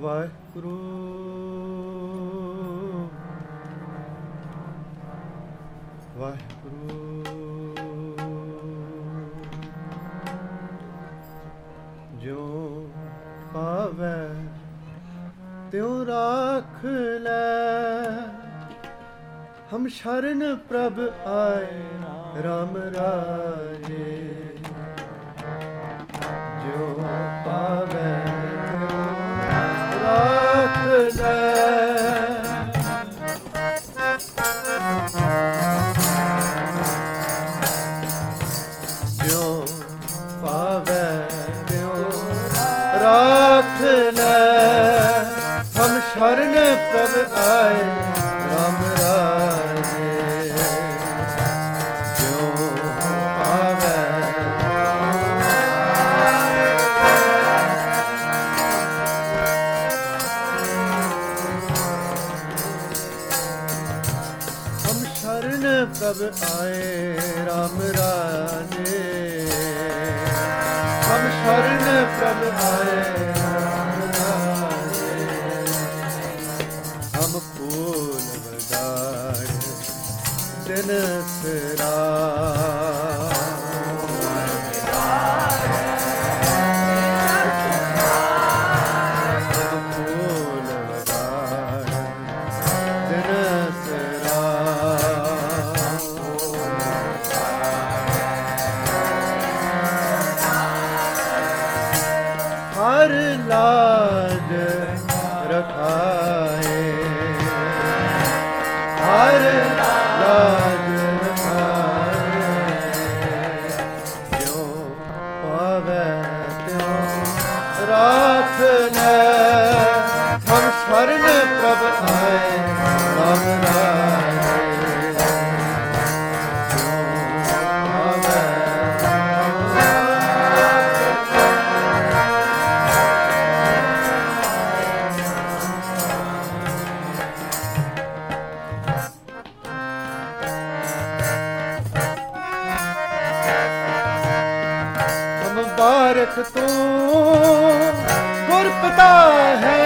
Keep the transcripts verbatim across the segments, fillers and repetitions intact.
ਵਾਹਿਗੁਰੂ ਵਾਹਿਗੁਰੂ ਜੋ ਪਾਵੈ ਤਿਉ ਰਾਖ ਲੈ ਹਮ ਸ਼ਰਨ ਪ੍ਰਭ ਆਏ ਰਾਮ ਰਾਜੇ ਜੋ ਪਾਵੈ ਤਿਉ ਰਾਖ ਲੈ ਜੋ ਪਾਵੈ ਤਿਉ ਰਾਖ ਲੈ ਹਮ ਸ਼ਰਨ ਪ੍ਰਭ ਆਏ ਰਾਮ ਰਾਜੇ ਜੋ ਪਾਵੈ ਹਮ ਸ਼ਰਨ ਪ੍ਰਭ ਆਏ ਰਾਮ ਰਾਜੇ ਹਮ ਸ਼ਰਨ ਪ੍ਰਭ ਆਏ ਦਿਨ ਤੇਰਾ ਫੂਲ ਵਗਾੜ ਦਿਨ ਤੇਰਾ ਹਰ ਲਾਜ ਰਖਾਏ ਹਰ ਲਾਜ ਰਖਾਏ ਜੋ ਪਾਵੈ ਤਿਉ ਰਾਖ ਲੈ ਹਮ ਸ਼ਰਨ ਪ੍ਰਭ ਆਏ ਰਾਮ ਰਾਜੇ ਜੋ ਪਾਵੈ ਬਾਰਕ ਤੂੰ ਗੁਰ ਪਿਤਾ ਹੈ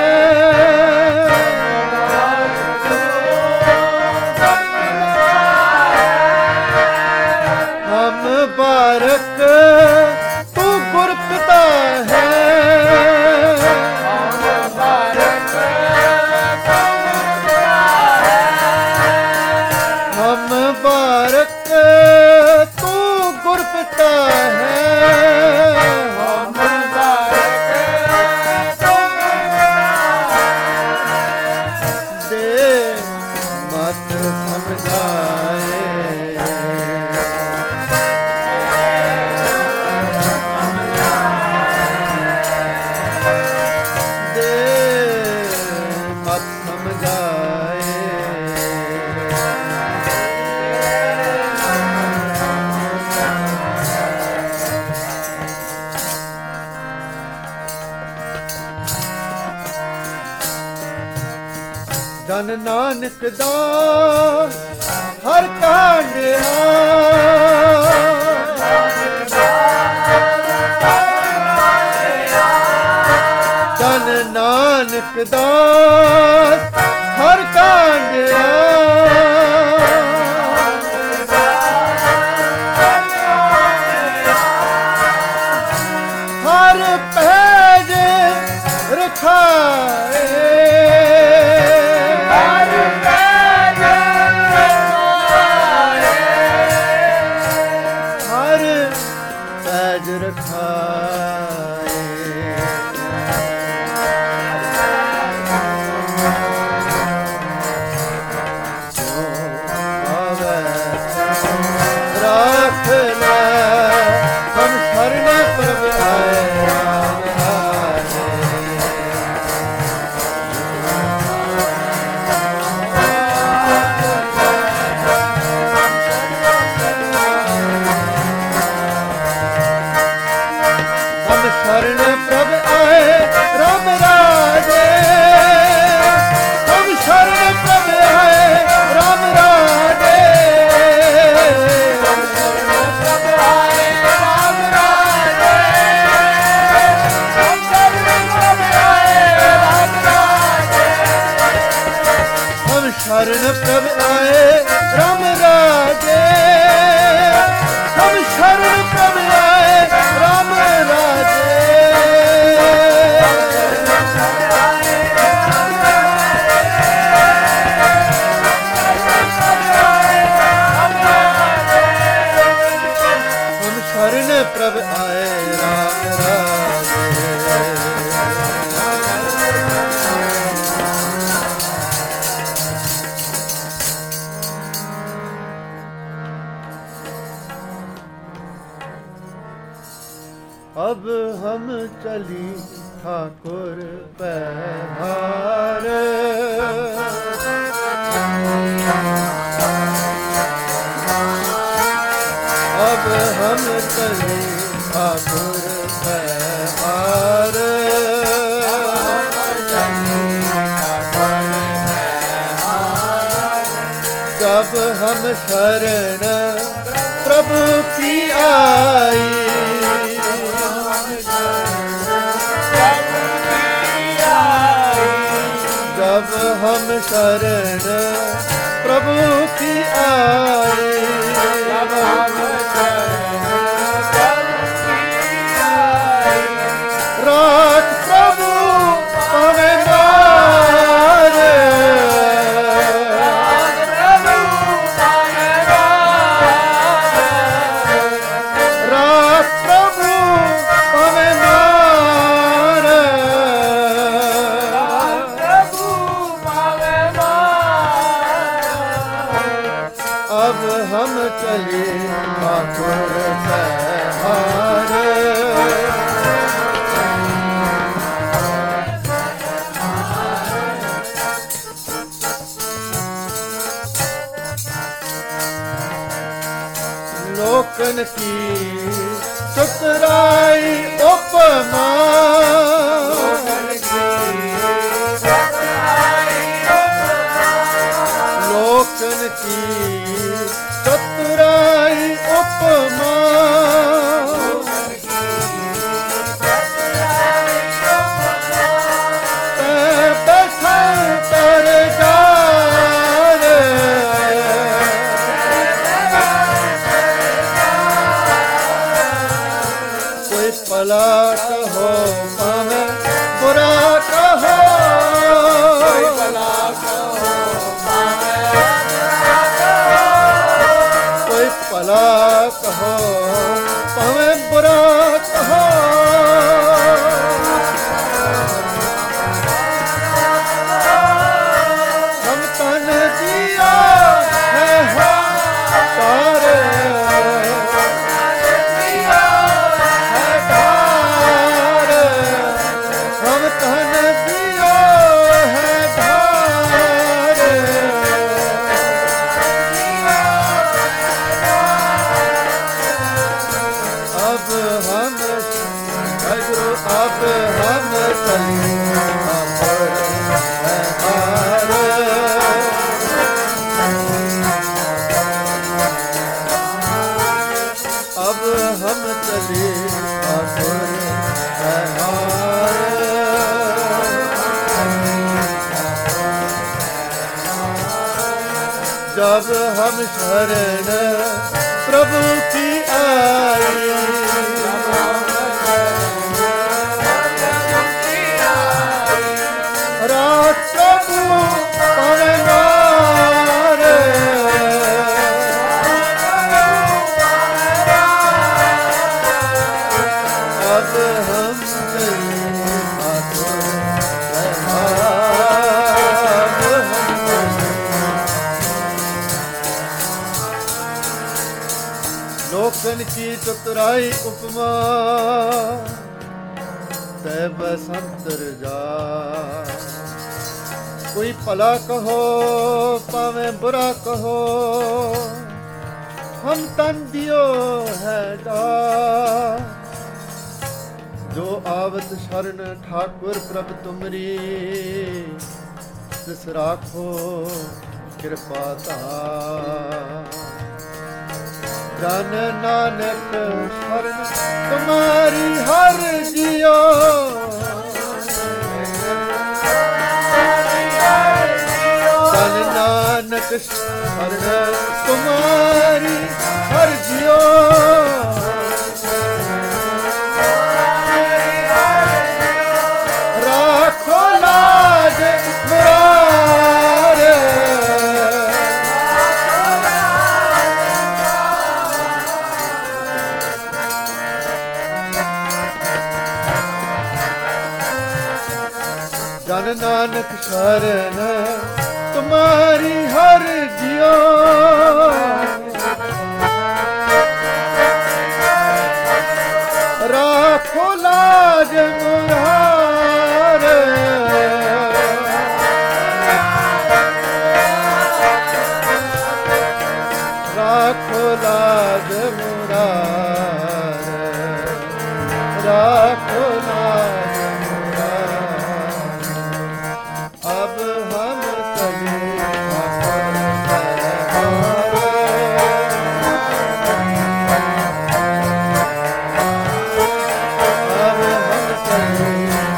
ਹਮ ਬਾਰਕ ਤੂੰ ਗੁਰ ਪਿਤਾ ਹੈ ਹਮ ਬਾਰਕ ਤੂੰ ਗੁਰ ਪਿਤਾ ਹੈ ਧੰਨ ਨਾਨਕ ਦਾ ਹਰ ਕਾਂਡਿਆ ਧੰਨ ਨਾਨਕ ਦਾ ਹਰ ਕਾਂਡਿਆ ਹਰ ਪੈਜ ਰਖਾਏ ਰਖਾਏ प्रभ आए राम राजे, सब शरण प्रभ आए राम राजे। हम शरण प्रभ आए राम राजे। अब हम चली ठाकुर पैहार, अब हम चली ठाकुर पैहार। जब हम शरण प्रभु की आई, जब हम शरण प्रभु की आए, जब हम शरण राख प्रभु हमें मारे, राख प्रभु हमें मारे। अब हम चले ठाकुर पैहार, लोकन की चतुराई उपमा, लोकन की चतुराई उपमा, बैठा तर जारे, कोई भला कहो पावे बुरा कहो, कोई भला कहो कोई भला कहो पावे बुरा कहो। हम तन दिया है हार, है ढार, हम तन दिया है ढार। अब हम भजो, अब हम चले ठाकुर पैहार, अब हम चले ठाकुर पैहार। जब हम शरण प्रभु की आई, राख प्रभु हमें मारे, अब हम चले ठाकुर पैहार। लोकन की चतुराई उपमा, तै बसंतर जा, कोई भला कहो पावे बुरा कहो, हम तन दियो है डार। जो आवत शरण ठाकुर प्रभ तुमरी, तिस राखो कृपा धार। जन नानक शरण तुम्हारी हर जियो, जन नानक नानक शरण तुम्हारी हर जियो राखो लाज मुरारे जन नानक शरण तुम्हारी हर जियो राखो लाज मुरारे राखो लाज मुरारे राखो लाज अब हम कभी अब हम कभी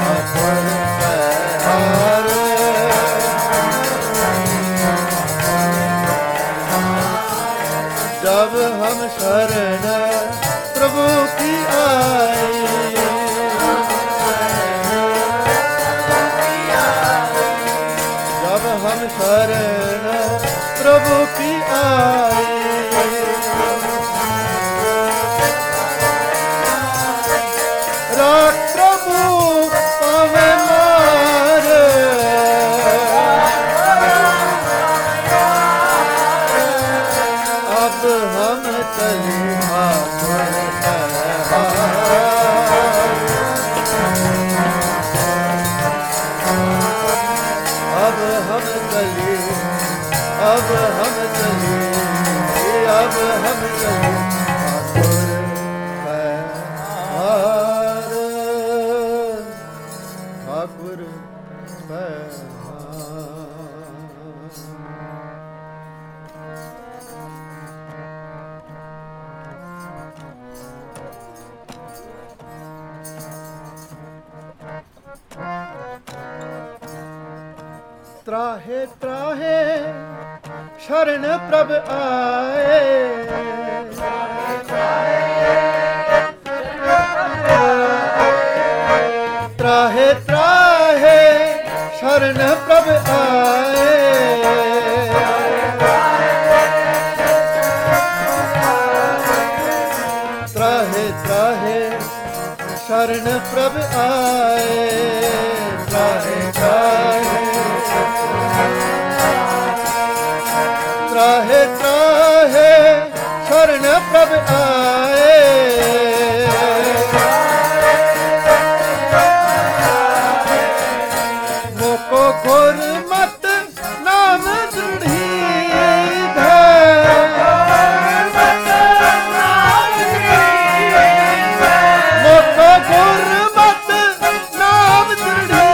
जब हम शरण प्रभु की आए हम शरण प्रभु की आए राख प्रभु पावे मार अब हम चले अब हम चले अब हम चले अब हम चले ठाकुर त्राहे त्राहे शरण प्रभ आए त्राहे त्राहे शरण प्रभ आए त्राहे त्राहे शरण प्रभ आए त्राहे त्राहे त्राहे त्राहे शरण प्रभ आए मोको घोर मत नाम दृढ़ी मोको घोर मत नाम दृढ़ी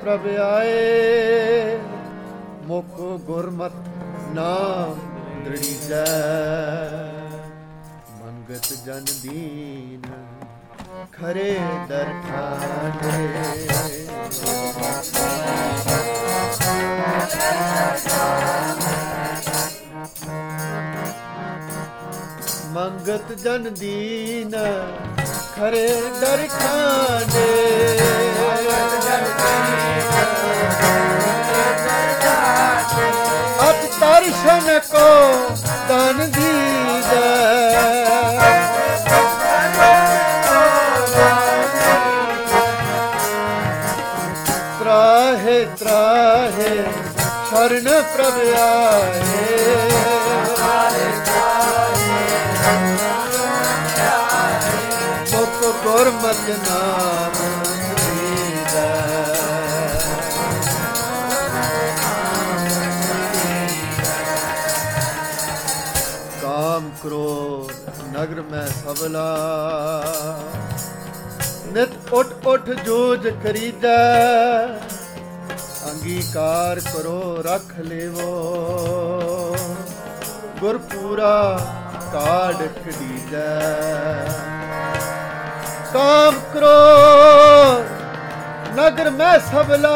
ਪ੍ਰਭ ਆਏ, ਮੁਖ ਗੁਰਮਤ ਨਾਮ ਦ੍ਰਿੜੀਜੈ। ਮੰਗਤ ਜਨ ਦੀਨ ਖਰੇ ਦਰ ਠਾਠੇ। ਮੰਗਤ ਜਨ ਦੀਨ ਖਰੇ ਦਰ ਠਾਠੇ। ਅਤ ਦਰਸ਼ਨ ਕੋ ਤਨ ਦੀਜੈ। ਤਰਾਹੇ ਤਰਾਹੇ ਸ਼ਰਨ ਪ੍ਰਭ ਆਏ। ਮੁਖ ਗੁਰਮਤਿ ਨਾਮ ਦੀਜੈ। ਕਾਮ ਕ੍ਰੋਧ ਨਗਰ ਮੈਂ ਸਬਲਾ। ਨਿਤ ਉੱਠ ਉੱਠ ਜੂਝ ਕਰੀਜੈ। ਅੰਗੀਕਾਰ ਕਰੋ ਰਖ ਲੇਵੋ। ਗੁਰਪੂਰਾ ਕਾਢ ਕਢੀਜੈ। ਕਾਮ ਕ੍ਰੋਧ ਨਗਰ ਮੈਂ ਸਬਲਾ।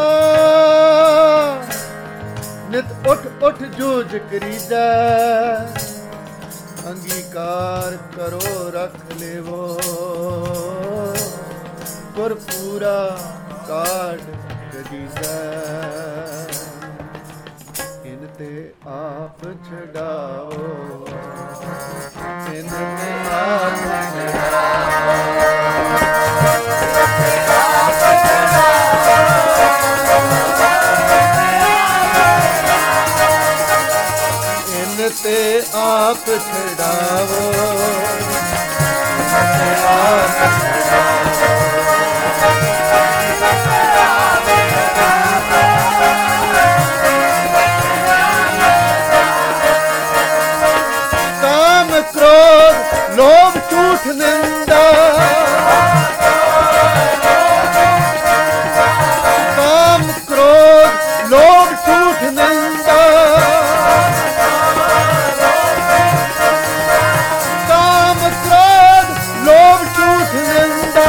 ਨਿਤ ਉੱਠ ਉੱਠ ਜੂਝ ਕਰੀਜੈ। ਅੰਗੀਕਾਰ ਕਰੋ ਰਖ ਲੇਵੋ। ਗੁਰਪੂਰਾ ਕਾਢ ਕਢੀਜੈ। ਇਨ ਤੇ ਆਪ ਛਡਾਓ। ਇਨ ਤੇ ਆਪ ਛਡਾਓ। ਇਨ ਤੇ ਆਪ ਛਡਾਵੋ। ਤੇ ਆਪ ਛਡਾਵੋ। ਕਾਮ ਕ੍ਰੋਧ ਲੋਭ ਝੂਠ ਨਿੰਦਾ। ਕਾਮ ਕ੍ਰੋਧ ਲੋਭ ਝੂਠ ਨਿੰਦਾ। ਕਾਮ ਕ੍ਰੋਧ ਲੋਭ ਝੂਠ ਨਿੰਦਾ।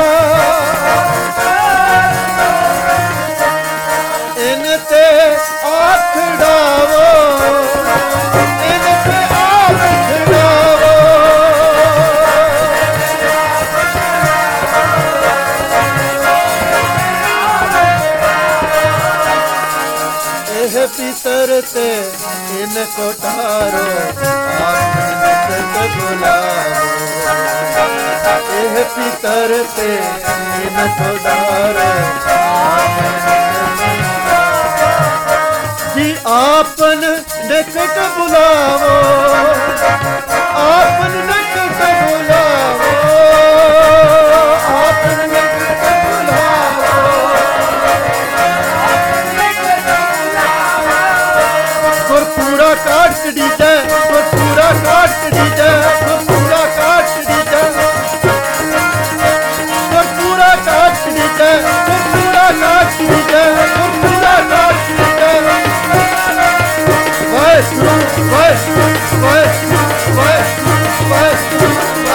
ਇਨ ਤੇ ਆਪ ਛਡਾਵੋ। ਇਨ ਤੇ ਆਪ ਛਡਾਵੋ। ਇਹ ਪਿਤਰ ਤੇ ਇਨ ਕੋ ਠਾਰੋ। ਆਪਨ ਨਿਕਟ ਬੁਲਾਵੋ। ਇਹ ਪਿਤਰ ਤੇ ਇਨ ਕੋ ਠਾਰੋ। ਜੀ ਆਪਨ ਨਿਕਟ ਬੁਲਾਵੋ। ਆਪਨ ਨਿਕਟ ਬੁਲਾਵੋ। ਆਪਨ ਨਿਕਟ ਬੁਲਾਵੋ। ਗੁਰਪੂਰਾ ਕਾਢ ਕਢੀਜੈ। ਗੁਰਪੂਰਾ ਕਾਢ ਕਢੀਜੈ। ਗੁਰਪੂਰਾ ਕਾਢ ਕਢੀਜੈ। ਗੁਰਪੂਰਾ ਕਾਢ ਕਢੀਜੈ। ਗੁਰਪੂਰਾ ਕਾਢ ਕਢੀਜੈ। ਗੁਰਪੂਰਾ ਕਾਢ ਕਢੀਜੈ। ਵਾਹਿਗੁਰੂ ਵਾਹਿਗੁਰੂ ਵਾਹਿਗੁਰੂ ਵਾਹਿਗੁਰੂ ਵਾਹਿਗੁਰੂ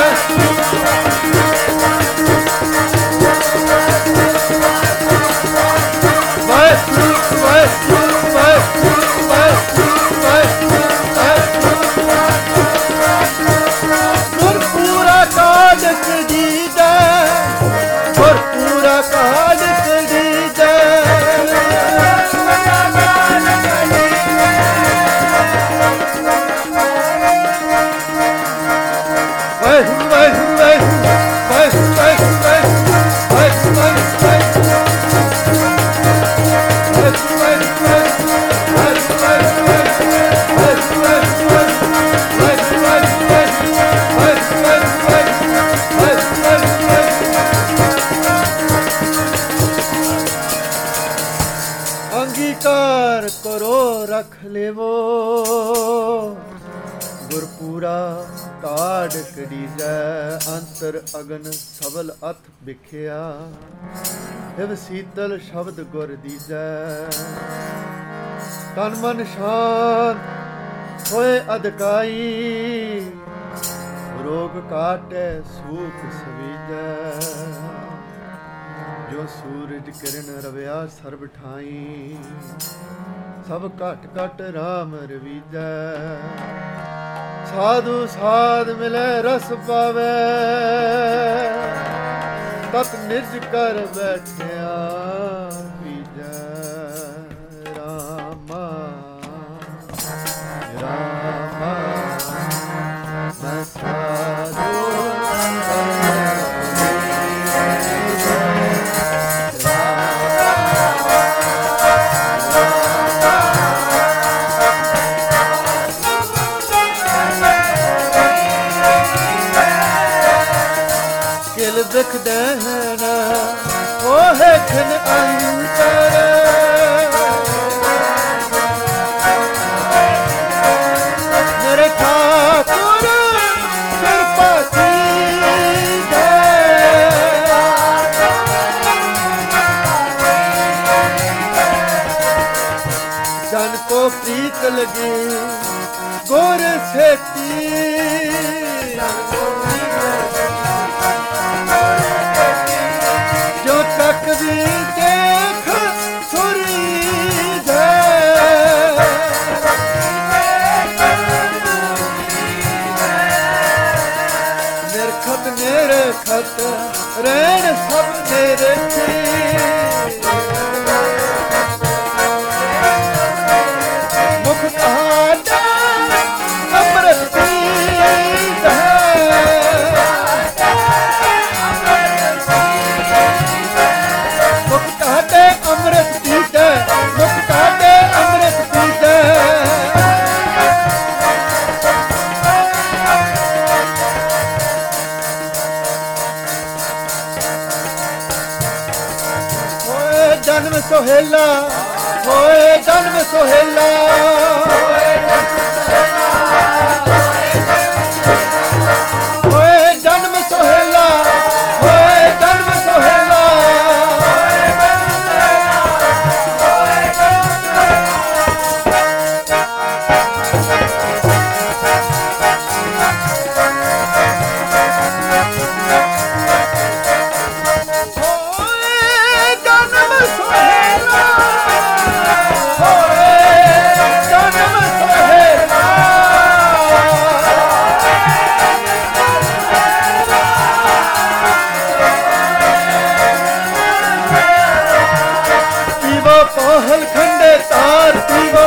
ਵਾਹਿਗੁਰੂ ਵਾਹਿਗੁਰੂ ਵਾਹਿਗੁਰੂ ਵਾਹਿਗੁਰੂ ਗੁਰਪੂਰਾ ਕਾਢ ਕਢੀਜੈ। ਗੁਰਪੂਰਾ ਕਾਢ ਕਢੀਜੈ। ਵਾਹਿਗੁਰੂ ਵਾਹਿਗੁਰੂ ਵਾਹਿਗੁਰੂ ਵਾਹਿਗੁਰੂ ਵਾਹਿਗੁਰੂ ਅੰਗੀਕਾਰ ਕਰੋ ਰਖ ਲੇਵੋ। ਗੁਰਪੂਰਾ ਕਾੜ ਕੜੀਜੈ ਅੰਤਰ ਅਗਨ ਸਬਲ ਅਥ ਵਿਖਿਆ ਇਵ ਸੀਤਲ ਸ਼ਬਦ ਗੁਰ ਦੀਜੈ ਤਨ ਮਨ ਸ਼ਾਂਤ ਹੋਏ ਅਧਕਾਈ ਰੋਗ ਕਾਟੈ ਸੂਖ ਸਵੀਜੈ ਜੋ ਸੂਰਜ ਕਿਰਨ ਰਵਿਆ ਸਰਬ ਠਾਈ ਸਭ ਘਟ ਘਟ ਰਾਮ ਰਵੀਜੈ ਸਾਧੂ ਸਾਧ ਮਿਲੇ ਰਸ ਪਾਵੇ ਤਤ ਨਿਜ ਕਰ ਬੈਠਿਆ ਪੀਜੈ ਰਾਮਾ ਰਾਮਾ ਮੈਂ ਸਾਧੂ ਦਿਖ ਦੇਣ ਹੋਏ ਖਿਨ ਅੰਤਰ ਮੇਰੇ ਠਾਕੁਰ ਕਿਰਪਾ ਕੀਜੈ ਜਨ ਕੋ ਪ੍ਰੀਤ ਲਗੀ ਗੁਰ ਸੇਤੀ ਕਦੀ ਦੇਖ ਸੁਰੀ ਜੈ ਨਿਰਖਤ ਨਿਰਖਤ ਰਹਿਣ ਸਭ ਦੇ ਰੱਖੀ ਮੁਖ ਕਹਾਤਾ ਅੰਮ੍ਰਿਤ ਪੀਜੈ ਅੰਮ੍ਰਿਤ ਪੀਜੈ ਮੁਖ ਕਾਟੇ ਅੰਮ੍ਰਿਤ ਪੀਜੈ ਹੋਏ ਜਨਮ ਸੁਹੇਲਾ ਹੋਏ ਜਨਮ ਸੁਹੇਲਾ ਹੋਏ ਜਨਮ ਸੁਹੇਲਾ ਹੋਏ ਜਨਮ ਸੁਹੇਲਾ ਪਹਲ ਖੰਡੇ ਤਾਰ ਪੀਵੋ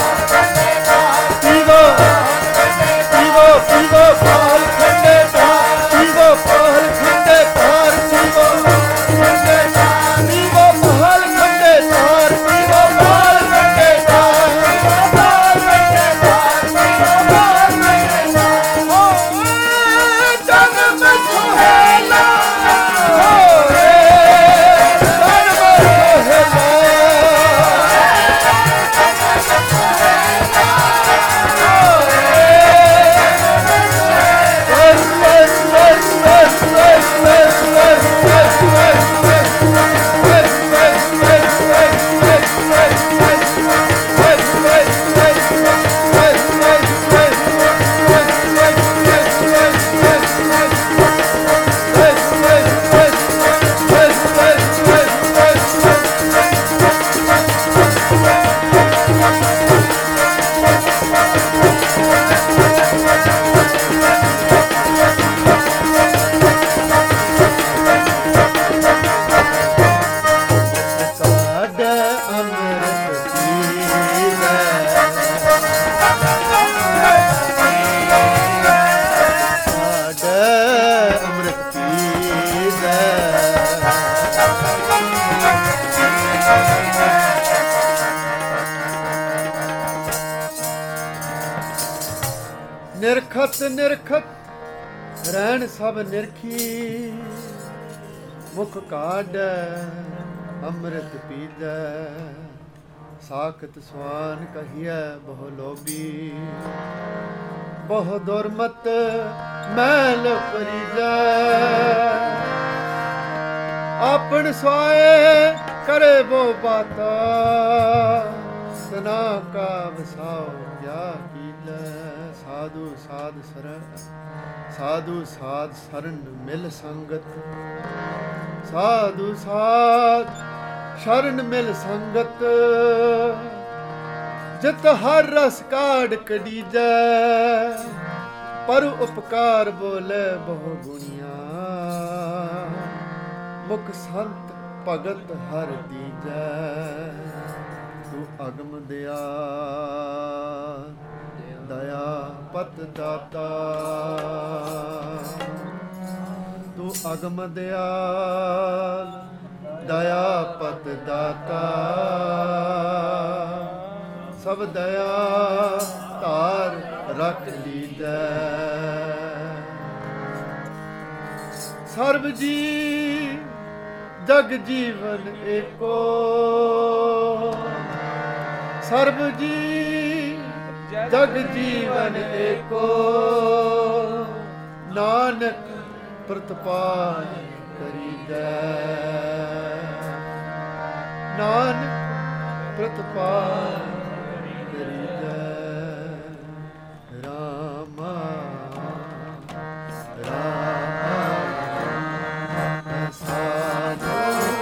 ਪੀਵੋ ਪੀਵੋ ਪੀਵੋ ਪਹਲ ਖੰਡੇ ਤਾਰ ਪੀਵੋ ਪਹਲ ਖੰਡੇ ਤਾਰ ਪੀਵੋ ਖੰਡੇ ਤਾਰ ਪੀਵੋ ਪਹਲ ਖੰਡੇ ਤਾਰ ਪੀਵੋ ਪਹਲ ਖੰਡੇ ਤਾਰ ਪਹਲ ਖੰਡੇ ਤਾਰ ਪੀਵੋ ਪਹਲ ਖੰਡੇ ਤਾਰ ਓਏ ਜਨਮ ਸੁਹੇਲਾ ਹੋਏ ਜਨਮ ਸੁਹੇਲਾ ਨਿਰਖਤ ਨਿਰਖਤ ਰਹਿਣ ਸਭ ਨਿਰਖੀ ਮੁਖ ਕਾਢ ਅੰਮ੍ਰਿਤ ਪੀਜੈ ਸਾਖਤ ਸਵਾਨ ਕਹੀਐ ਬਹੁ ਲੋਭੀ ਬਹੁ ਦੁਰਮਤ ਮੈਲ ਪਰੀਜੈ ਆਪਨ ਸਵਾਏ ਕਰੇ ਬੋ ਬਾਤਾ ਸਨਾ ਕਾ ਵਸਾਓ ਕਿਆ ਕੀਜੈ ਸਾਧੂ ਸਾਧ ਸਰਨ ਸਾਧੂ ਸਾਧ ਸਰਨ ਮਿਲ ਸੰਗਤ ਸਾਧੂ ਸਾਧ ਸ਼ਰਨ ਮਿਲ ਸੰਗਤ ਜਿਤ ਹਰ ਰਸ ਕਾੜ ਕਢੀਜੈ ਪਰ ਉਪਕਾਰ ਬੋਲੇ ਬਹੁ ਗੁਣੀਆਂ ਮੁਖ ਸੰਤ ਭਗਤ ਹਰ ਦੀਜੈ ਤੂੰ ਅਗਮ ਦਿਆ ਦਇਆ ਪਤ ਦਾਤਾ ਤੂੰ ਅਗਮ ਦਿਆਲ ਦਇਆ ਪਤ ਦਾਤਾ ਸਭ ਦਇਆ ਧਾਰ ਰੱਖ ਲੀਜੈ ਸਰਬ ਜੀ ਜਗ ਜੀਵਨ ਏਕੋ ਸਰਬ ਜੀ ਜਗ ਜੀਵਨ ਏਕੋ ਨਾਨਕ ਪ੍ਰਤਪਾਲ ਕਰੀਜੈ ਨਾਨਕ ਪ੍ਰਤਪਾਲ ਕਰੀਜੈ ਰਾਮਾ ਰਾਮਾ ਸਾਧੂ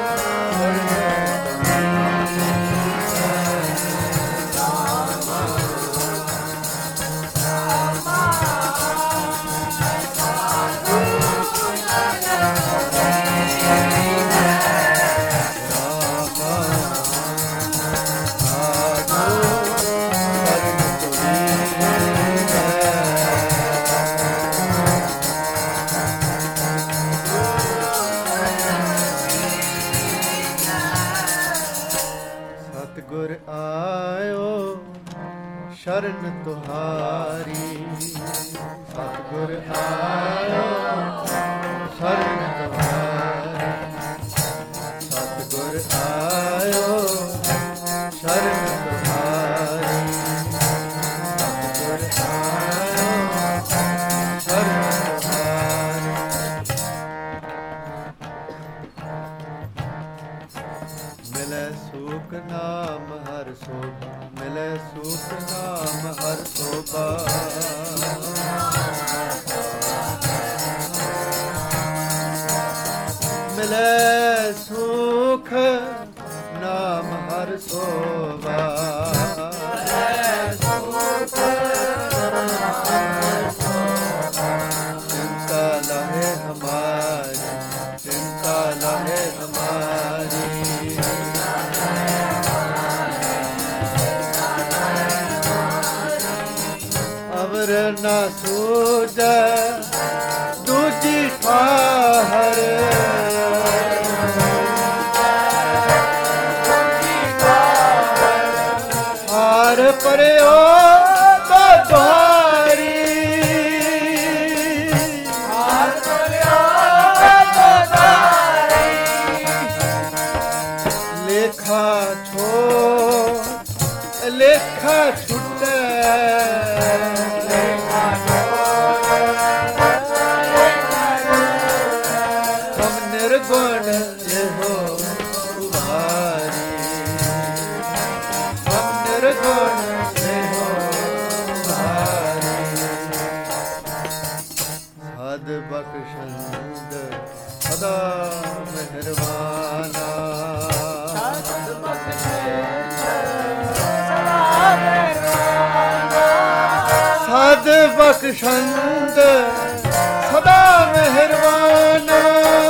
ਸਤਿਗੁਰ ਆਇਓ ਸ਼ਰਨ ਤੁਹਾਰੀ ਸਤਿਗੁਰ ਆਇਓ ਸ਼ਰਨ ਤੁਹਾਰੀ ਸਤਿਗੁਰ ਆਇਓ ਸ਼ਰਨ ਤੁਹਾਰੀ ਸਤਿਗੁਰ ਆਇਓ ਸ਼ਰਨ ਤੁਹਾਰੀ ਮਿਲੇ ਸੁਖ ਨਾਮ ਹਰ ਸੋਭਾ ਮਿਲੇ ਸੁਖ ਨਾਮ ਹਰ ਸੋਭਾ ਮਿਲੇ ਸੁਖ ਨਾਮ ਹਰ ਸੋਭਾ ਮਿਲੇ ਸੁਖ ਚਿੰਤਾ ਲਹੇ ਹਮਾਰੀ ਚਿੰਤਾ ਲਹੇ ਹਮਾਰੀ ਅਵਰ ਨਾ ਸੂਝੈ ਦੂਜੀ ਠਾਹਰ ਹਾਰ ਪਰਿਓ ਦੁਆਰੀ ਹਾਰ ਪਰਿਓ ਦੁਆਰੀ ਲੇਖਾ ਛੋ ਲੇਖਾ ਛੁਟੈ ਨਿਰਗੁਣ ਇਹੋ ਉਭਾਰੀ ਹਮ ਨਿਰਗੁਣ ਇਹੋ ਉਭਾਰੀ ਸਦ ਬਖਸ਼ੰਦ ਸਦਾ ਮਿਹਰਬਾਨਾ ਸਦ ਬਖਸ਼ੰਦ ਸਦਾ ਮਿਹਰਬਾਨਾ ਸਦ ਬਖਸ਼ੰਦ ਸਦਾ ਮਿਹਰਬਾਨਾ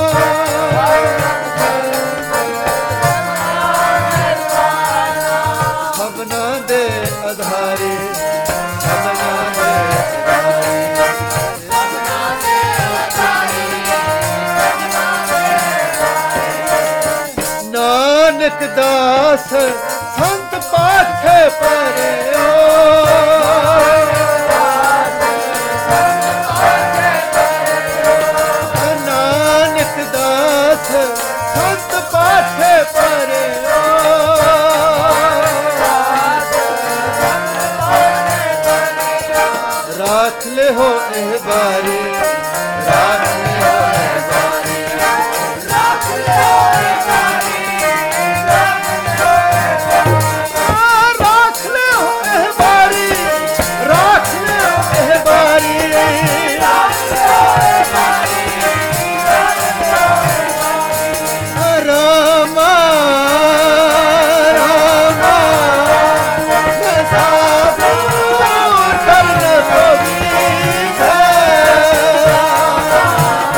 ਸਭਨਾ ਦੇ ਆਧਾਰੀ ਸਭਨਾ ਦੇ ਆਧਾਰੀ ਸਭਨਾ ਦੇ ਆਧਾਰੀ ਸਭਨਾ ਦੇ ਆਧਾਰੀ ਨਾਨਕ ਦਾਸ ਸੰਤ ਪਾਠੇ ਪਰਿਓ ਨਾਨਕ ਦਾਸ ਸੰਤ ਪਾਠੇ ਪਰਿਓ ਰਾਜ ਰਾਖ ਲਿਓ ਇਹ ਬਾਰੀ, ਰਾਖ ਲਿਓ ਇਹ ਬਾਰੀ, ਰਾਖ ਲਿਓ ਇਹ ਬਾਰੀ, ਰਾਖ ਲਿਓ ਇਹ ਬਾਰੀ, ਰਾਖ ਲਿਓ ਇਹ ਬਾਰੀ, ਰਾਖ ਲਿਓ ਇਹ ਬਾਰੀ, ਰਾਖ ਲਿਓ ਇਹ ਬਾਰੀ। ਰਾਮਾ ਰਾਮਾ ਸਾਧੂ ਕਰਨ ਰੋਗੀ ਹੈ,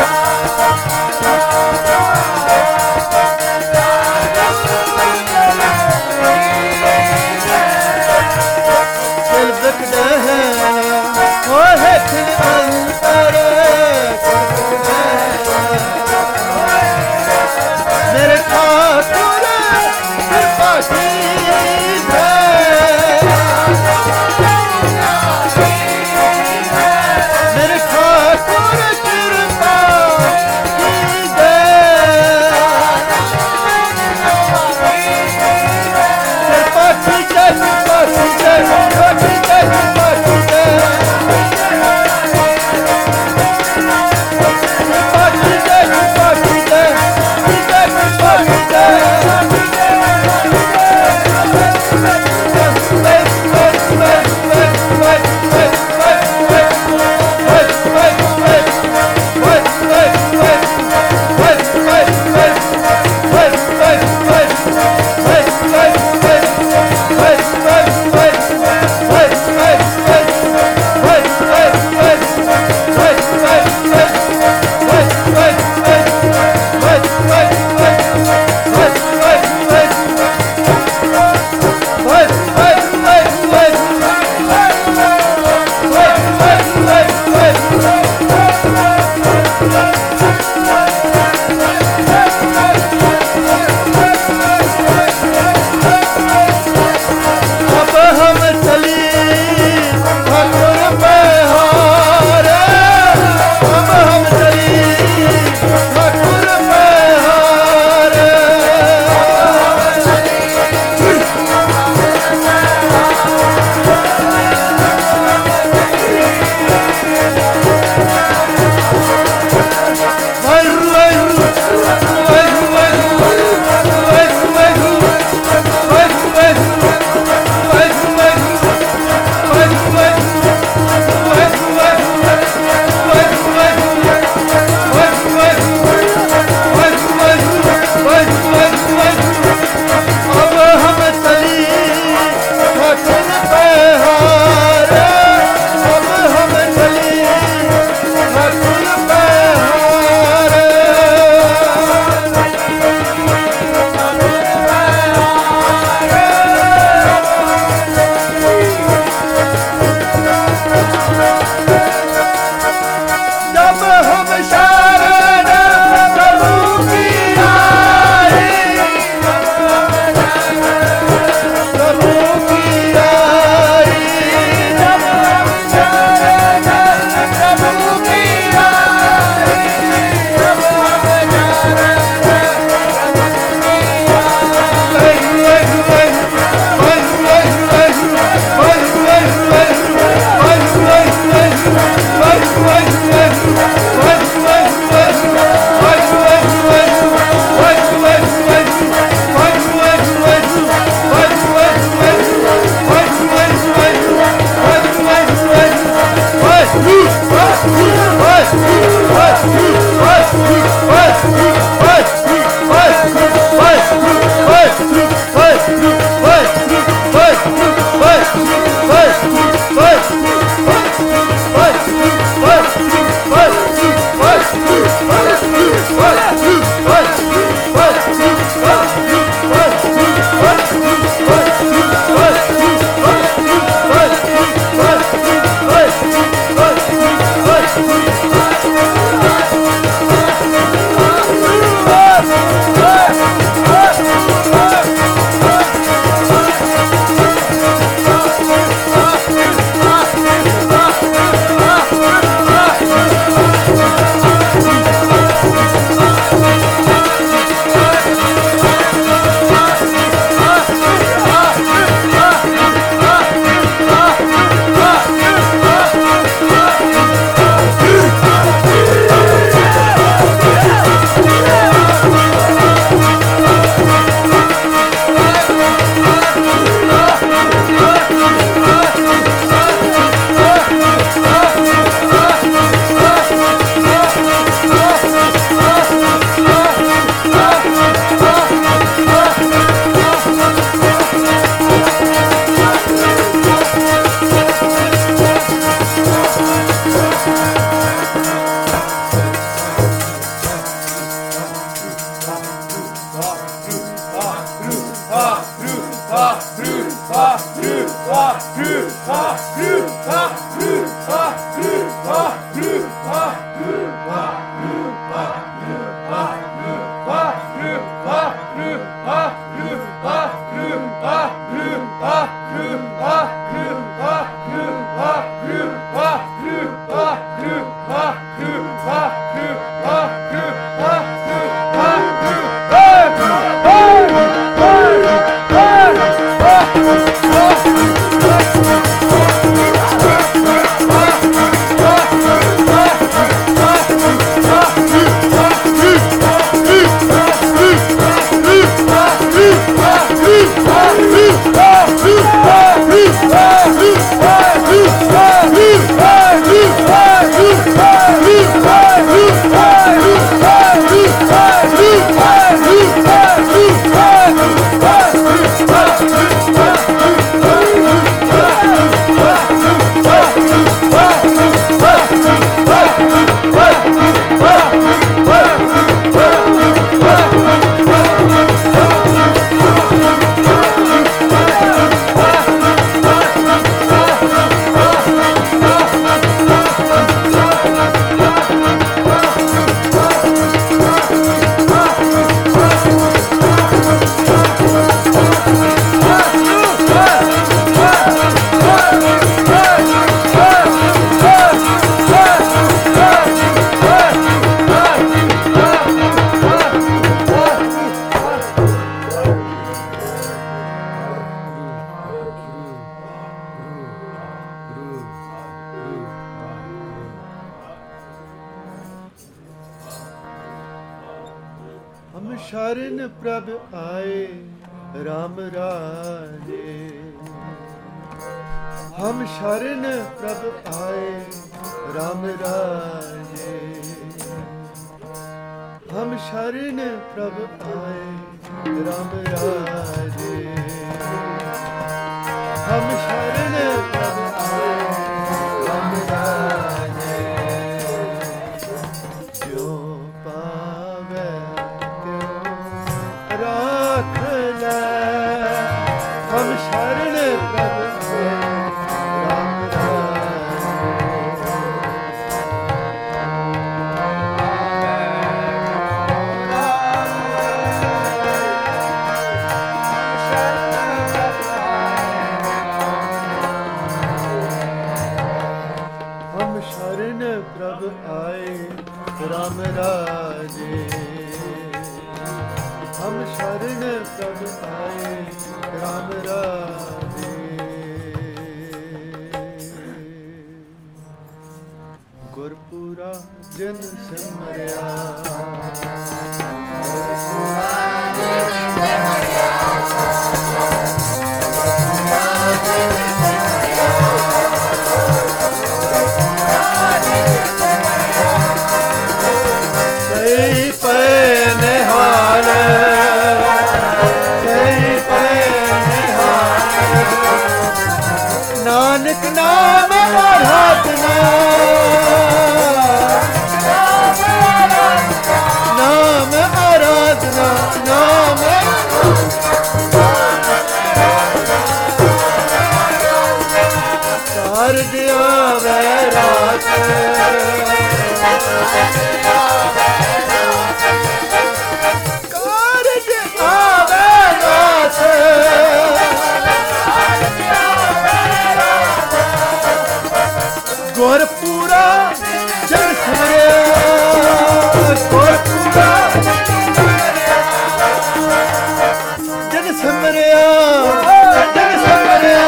हम शरण प्रभ आए राम राजे, हम शरण प्रभ आए राम राजे, हम शरण प्रभ आए राम राजे, हम शरण प्रभ आए राम राजे, जो पावे राख ले, हम शरण प्रभ राम हम शरण प्रभ आए राम राजे, हम शरण प्रभ आए राम राजे, गुरपुरा जन सिमरया, सही पे निहाल, सही पे निहाल, नानक नाम आराधना, नाम आराधना, नाम कार दिया वैराग, गुरपुरा जन सिमरया, गुरपुरा जन सिमरया, जन सिमरया,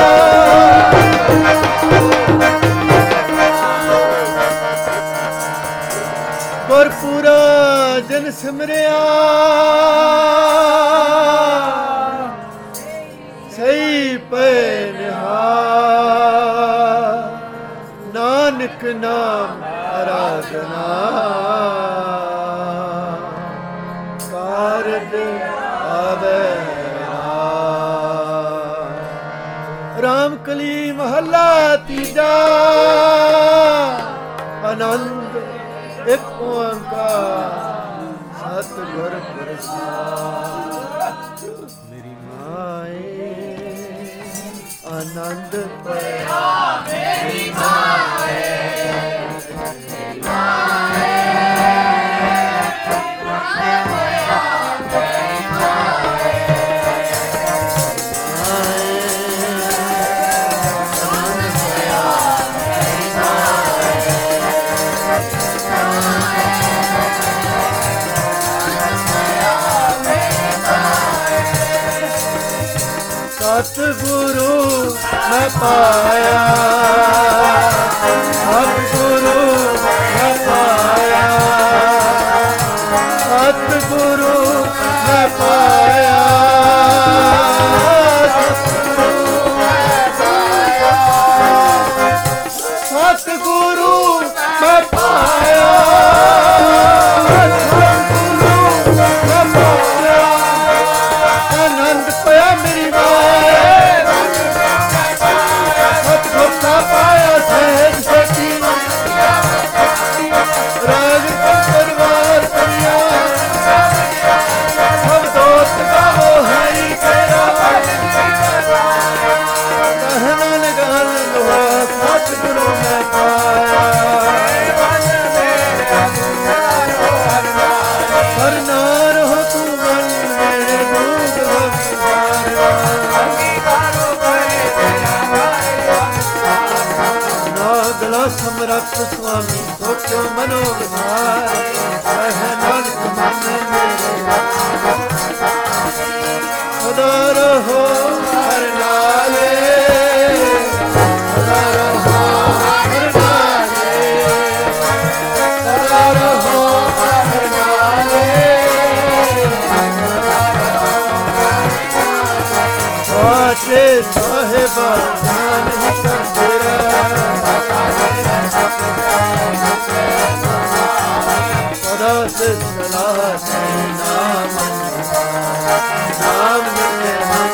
गुरपुरा जन सिमरया, सही पे निहाल, नानक नाम आराधना, कारज आवे राम कली महला तीजा, आनंद एक ओंकार सतगुर प्रसाद, मेरी माए ਆਨੰਦ ਪਿਆ ਮੇਰੀ ਮਾਏ ਮੇਰੀ ਮਾਏ ਸਤਿਗੁਰੂ ਮੈਂ ਪਾਇਆ ਸਤਿਗੁਰੂ ਮੈਂ ਪਾਇਆ ਸਤਿਗੁਰੂ ਮੈਂ ਪਾਇਆ ਸਤਿਗੁਰੂ ਮੈਂ ਪਾਇਆ ਸਤਿਗੁਰੂ ਮੈਂ ਪਾਇਆ ਆਨੰਦ ਪਿਆ ਮੇਰੀ ਪਾਇਆ ਸਹਿਜ ਸਤੀ ਰਾਜ ਪਰਵਾਰ ਕਰਿਆ ਸਭ ਦੋਸਤ ਗਾਵੋ ਹਰੀ ਤੇਰਾ ਕਹਿਣ ਗੱਲ ਲੋਹਾ ਸਤਿਗੁਰੂ ਮੈਂ ਪਾਇਆ ਹਰ ਨਾਰ ਹੋ ਤੂੰ ਮਨ ਮੇਰੇ ਦੂਤ ਗਲਾ ਸਮਰੱਥ ਸੁਆਮੀ ਸੋਚੋ ਮਨੋ ਵਿਚਾਰੇ ਰਹਿ ਨਾਨਕ ਮਨ ਮੇਰੇ ਸਦਾ ਰਹੋ ਹਰ ਨਾਲੇ ਸਦਾ ਰਹੋ ਹਰ ਨਾਲੇ ਸਦਾ ਰਹੋ ਹਰ ਨਾਲੇ ਆਟੇ ਸਾਹਿਬਾ ਨਾਨਕ ਤੇਰਾ ਸਦਾ ਸਲਾਹ ਤੇਰੇ ਨਾਮ ਨਾਮ ਮੇਰੇ ਮਨ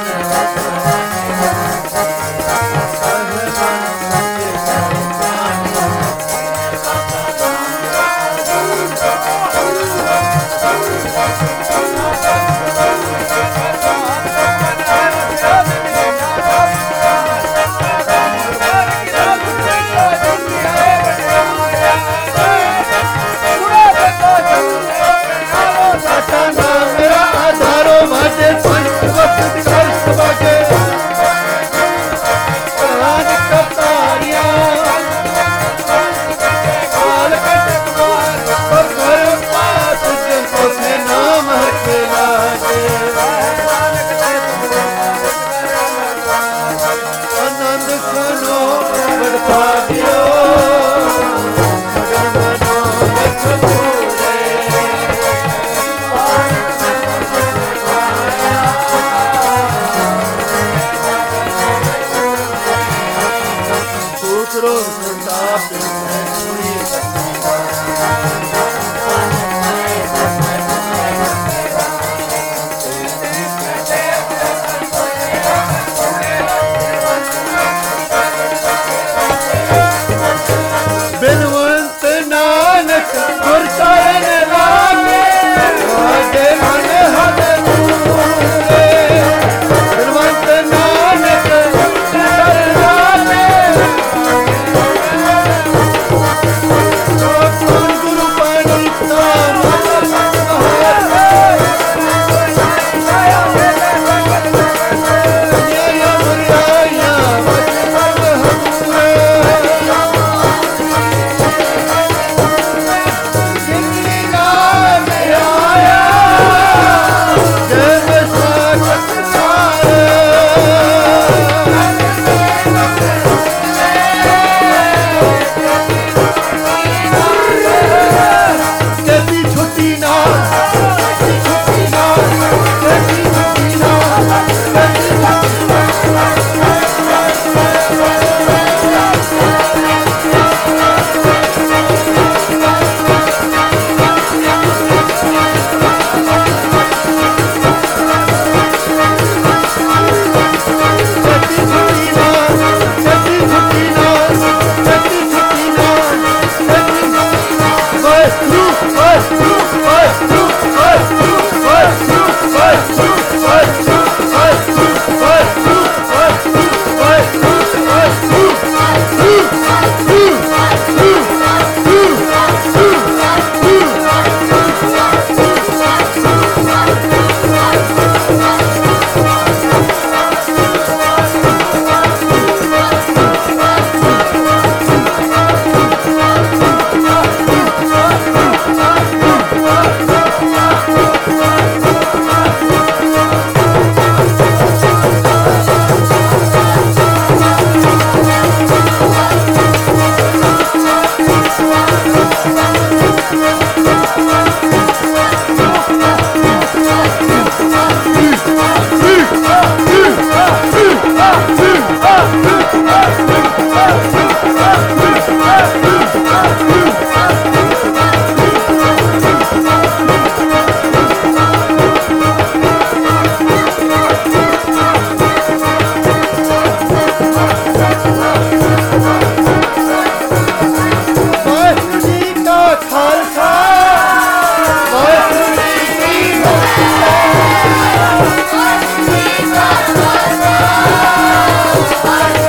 Bye.